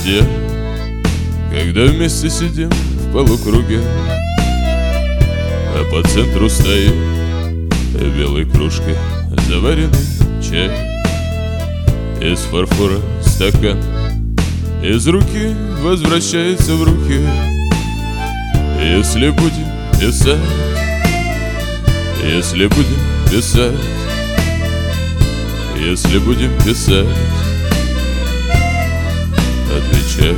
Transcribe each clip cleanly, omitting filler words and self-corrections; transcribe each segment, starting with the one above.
друзья, когда вместе сидим в полукруге, а по центру стоит в белой кружке заваренный чай, из фарфора стакан из руки возвращается в руки. Если будем писать, если будем писать, если будем писать, отвечай,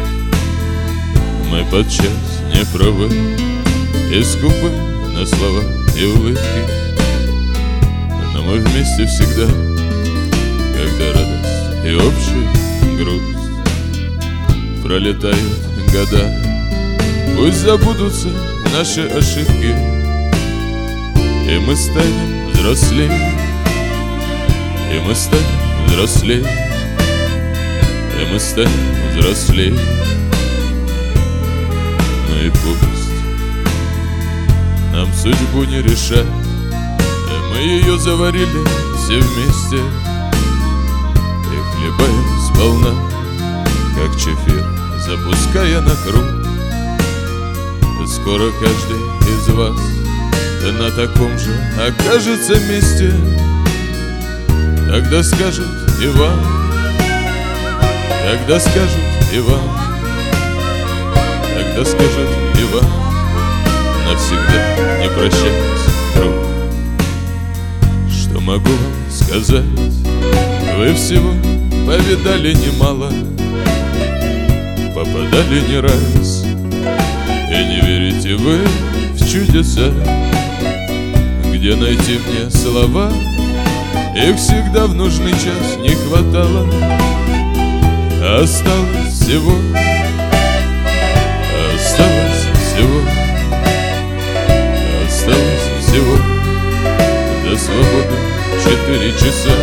мы подчас не правы и скупы на слова и улыбки, но мы вместе всегда, когда радость и общая грусть. Пролетают года, пусть забудутся наши ошибки, и мы станем взрослее, и мы станем взрослее, и мы станем взрослее. Ну и пусть нам судьбу не решать, мы ее заварили все вместе и хлебаем сполна, как чефир, запуская на круг. Скоро каждый из вас на таком же окажется месте. Тогда скажут и вам, тогда скажут и вам, тогда скажут и вам, навсегда не прощайтесь, друг. Что могу вам сказать? Вы всего повидали немало, попадали не раз, и не верите вы в чудеса. Где найти мне слова? Их всегда в нужный час не хватало. Осталось всего, осталось всего, осталось всего до свободы 4 часа.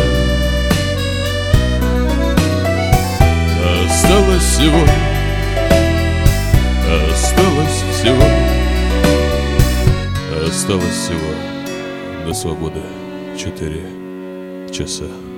Осталось всего, осталось всего, осталось всего до свободы 4 часа.